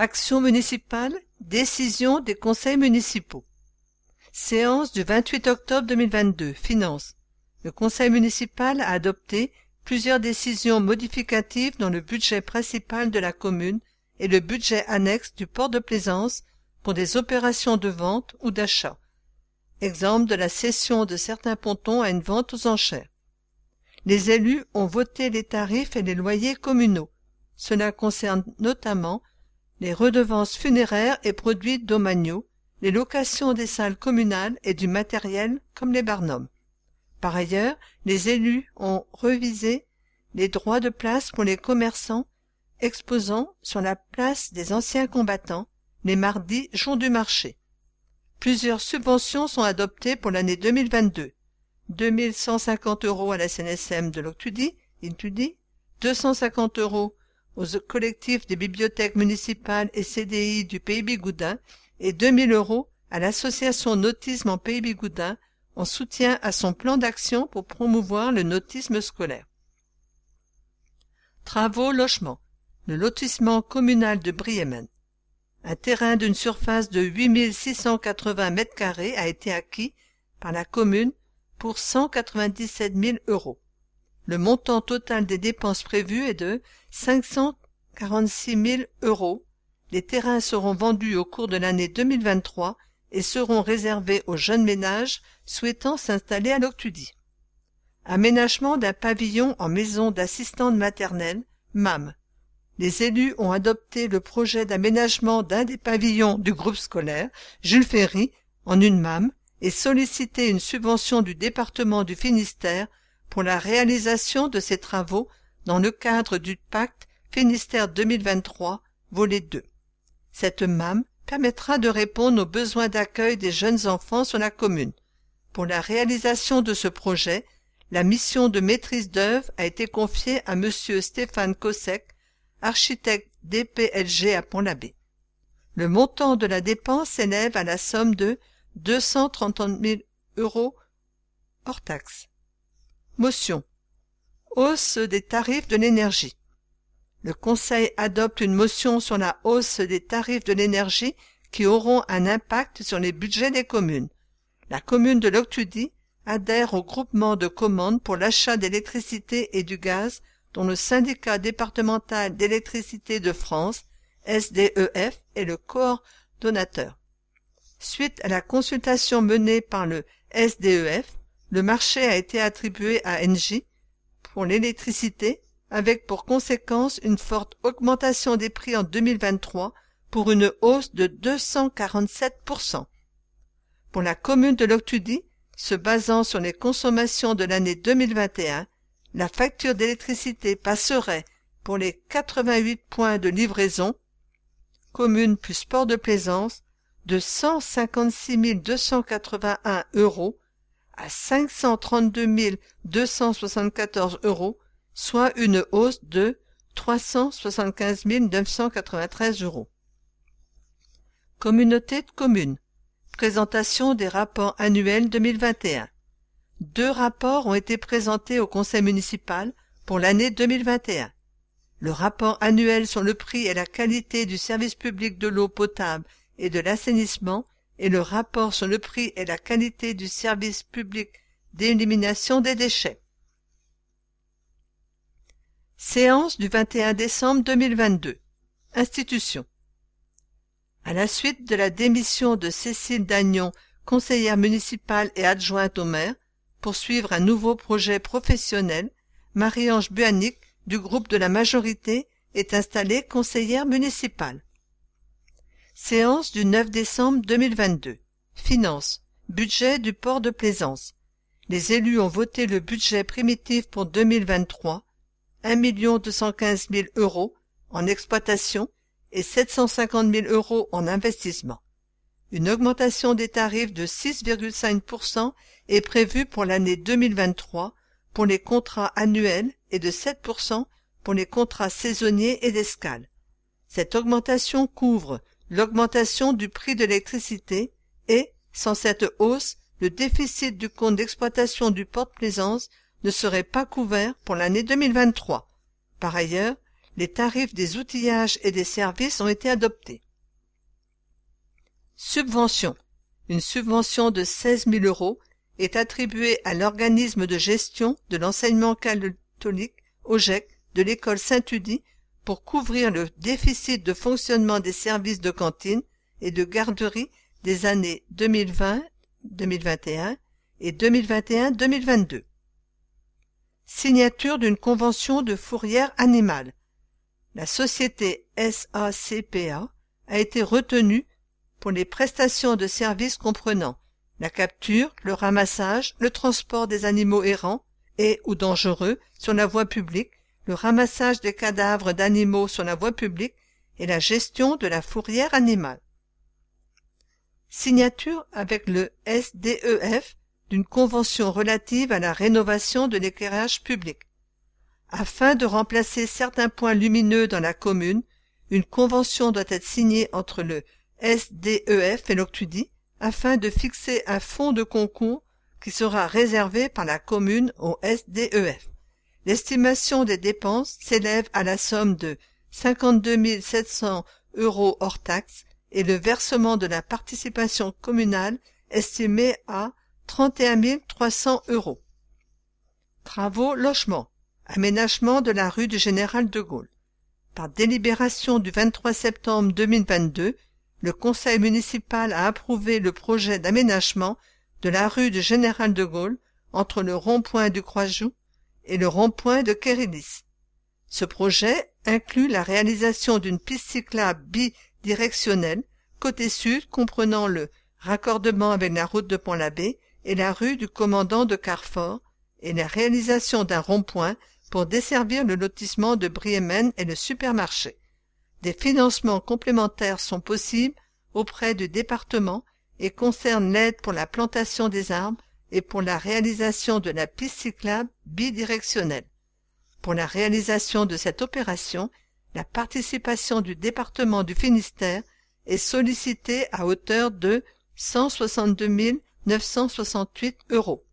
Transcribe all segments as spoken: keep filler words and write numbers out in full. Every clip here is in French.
Action municipale, décision des conseils municipaux. Séance du vingt-huit octobre deux mille vingt-deux. Finances. Le conseil municipal a adopté plusieurs décisions modificatives dans le budget principal de la commune et le budget annexe du port de plaisance pour des opérations de vente ou d'achat. Exemple de la cession de certains pontons à une vente aux enchères. Les élus ont voté les tarifs et les loyers communaux. Cela concerne notamment les redevances funéraires et produits domaniaux, les locations des salles communales et du matériel comme les barnums. Par ailleurs, les élus ont révisé les droits de place pour les commerçants exposant sur la place des anciens combattants les mardis jours du marché. Plusieurs subventions sont adoptées pour l'année deux mille vingt-deux. deux mille cent cinquante euros à la C N S M de l'Octudie, Intudi, deux cent cinquante euros aux collectifs des bibliothèques municipales et C D I du Pays Bigoudin et deux mille euros à l'association Nautisme en Pays Bigoudin en soutien à son plan d'action pour promouvoir le nautisme scolaire. Travaux logement. Le lotissement communal de Briémen. Un terrain d'une surface de huit mille six cent quatre-vingts mètres carrés a été acquis par la commune pour cent quatre-vingt-dix-sept mille euros. Le montant total des dépenses prévues est de cinq cent quarante-six mille euros. Les terrains seront vendus au cours de l'année deux mille vingt-trois et seront réservés aux jeunes ménages souhaitant s'installer à l'Octudie. Aménagement d'un pavillon en maison d'assistante maternelle, M A M. Les élus ont adopté le projet d'aménagement d'un des pavillons du groupe scolaire Jules Ferry en une M A M et sollicité une subvention du département du Finistère pour la réalisation de ces travaux dans le cadre du pacte Finistère deux mille vingt-trois, volet deux. Cette M A M permettra de répondre aux besoins d'accueil des jeunes enfants sur la commune. Pour la réalisation de ce projet, la mission de maîtrise d'œuvre a été confiée à Monsieur Stéphane Kossek, architecte D P L G à Pont-l'Abbé. Le montant de la dépense s'élève à la somme de deux cent trente mille euros hors taxes. Motion. Hausse des tarifs de l'énergie. Le Conseil adopte une motion sur la hausse des tarifs de l'énergie qui auront un impact sur les budgets des communes. La commune de l'Octudie adhère au groupement de commandes pour l'achat d'électricité et du gaz dont le syndicat départemental d'électricité de France, S D E F, est le coordonnateur. Suite à la consultation menée par le S D E F, le marché a été attribué à Engie pour l'électricité, avec pour conséquence une forte augmentation des prix en deux mille vingt-trois pour une hausse de deux cent quarante-sept pour cent. Pour la commune de l'Octudie, se basant sur les consommations de l'année deux mille vingt et un, la facture d'électricité passerait pour les quatre-vingt-huit points de livraison, commune plus port de plaisance, de cent cinquante-six mille deux cent quatre-vingt-un euros à cinq cent trente-deux mille deux cent soixante-quatorze euros, soit une hausse de trois cent soixante-quinze mille neuf cent quatre-vingt-treize euros. Communauté de communes. Présentation des rapports annuels deux mille vingt et un. Deux rapports ont été présentés au conseil municipal pour l'année deux mille vingt et un. Le rapport annuel sur le prix et la qualité du service public de l'eau potable et de l'assainissement et le rapport sur le prix et la qualité du service public d'élimination des déchets. Séance du vingt et un décembre deux mille vingt-deux. Institution. À la suite de la démission de Cécile Dagnon, conseillère municipale et adjointe au maire, pour suivre un nouveau projet professionnel, Marie-Ange Buanic, du groupe de la majorité, est installée conseillère municipale. Séance du neuf décembre deux mille vingt-deux. Finances. Budget du port de plaisance. Les élus ont voté le budget primitif pour deux mille vingt-trois, un million deux cent quinze mille euros en exploitation et sept cent cinquante mille euros en investissement. Une augmentation des tarifs de six virgule cinq pour cent est prévue pour l'année deux mille vingt-trois pour les contrats annuels et de sept pour cent pour les contrats saisonniers et d'escale. Cette augmentation couvre l'augmentation du prix de l'électricité et, sans cette hausse, le déficit du compte d'exploitation du port de plaisance ne serait pas couvert pour l'année deux mille vingt-trois. Par ailleurs, les tarifs des outillages et des services ont été adoptés. Subvention. Une subvention de seize mille euros est attribuée à l'organisme de gestion de l'enseignement catholique O G E C de l'école Saint-Udi pour couvrir le déficit de fonctionnement des services de cantine et de garderie des années deux mille vingt deux mille vingt et un et deux mille vingt et un deux mille vingt-deux. Signature d'une convention de fourrière animale. La société S A C P A a été retenue pour les prestations de services comprenant la capture, le ramassage, le transport des animaux errants et ou dangereux sur la voie publique, le ramassage des cadavres d'animaux sur la voie publique et la gestion de la fourrière animale. Signature avec le S D E F d'une convention relative à la rénovation de l'éclairage public. Afin de remplacer certains points lumineux dans la commune, une convention doit être signée entre le S D E F et l'Octudi afin de fixer un fonds de concours qui sera réservé par la commune au S D E F. L'estimation des dépenses s'élève à la somme de cinquante-deux mille sept cents euros hors taxes et le versement de la participation communale estimé à trente et un mille trois cents euros. Travaux logement. Aménagement de la rue du Général de Gaulle. Par délibération du vingt-trois septembre deux mille vingt-deux, le conseil municipal a approuvé le projet d'aménagement de la rue du Général de Gaulle entre le rond-point du Croixjoux et le rond-point de Kérélis. Ce projet inclut la réalisation d'une piste cyclable bidirectionnelle côté sud comprenant le raccordement avec la route de Pont-l'Abbé et la rue du Commandant de Carfort et la réalisation d'un rond-point pour desservir le lotissement de Briemen et le supermarché. Des financements complémentaires sont possibles auprès du département et concernent l'aide pour la plantation des arbres et pour la réalisation de la piste cyclable bidirectionnelle. Pour la réalisation de cette opération, la participation du département du Finistère est sollicitée à hauteur de cent soixante-deux mille neuf cent soixante-huit euros.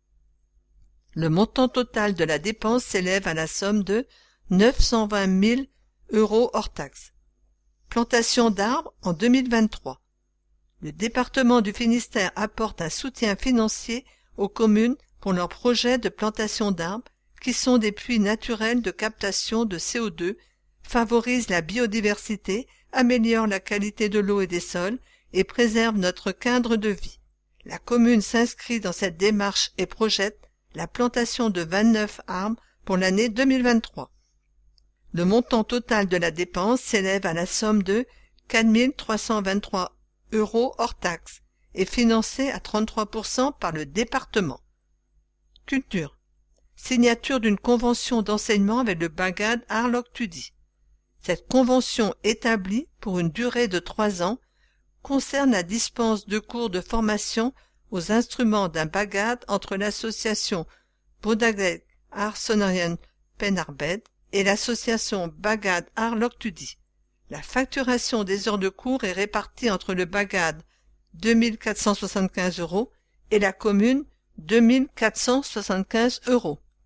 Le montant total de la dépense s'élève à la somme de neuf cent vingt mille euros hors taxes. Plantation d'arbres en deux mille vingt-trois. Le département du Finistère apporte un soutien financier aux communes pour leurs projets de plantation d'arbres qui sont des puits naturels de captation de C O deux, favorisent la biodiversité, améliorent la qualité de l'eau et des sols et préservent notre cadre de vie. La commune s'inscrit dans cette démarche et projette la plantation de vingt-neuf arbres pour l'année deux mille vingt-trois. Le montant total de la dépense s'élève à la somme de quatre mille trois cent vingt-trois euros hors taxes et financé à trente-trois pour cent par le département. Culture. Signature d'une convention d'enseignement avec le Bagad Arloctudi. Cette convention établie pour une durée de trois ans concerne la dispense de cours de formation aux instruments d'un bagad entre l'association Bodageg Arsonarian Penarbed et l'association Bagad Arloctudi. La facturation des heures de cours est répartie entre le bagad deux mille quatre cent soixante-quinze euros et la commune deux mille quatre cent soixante-quinze euros.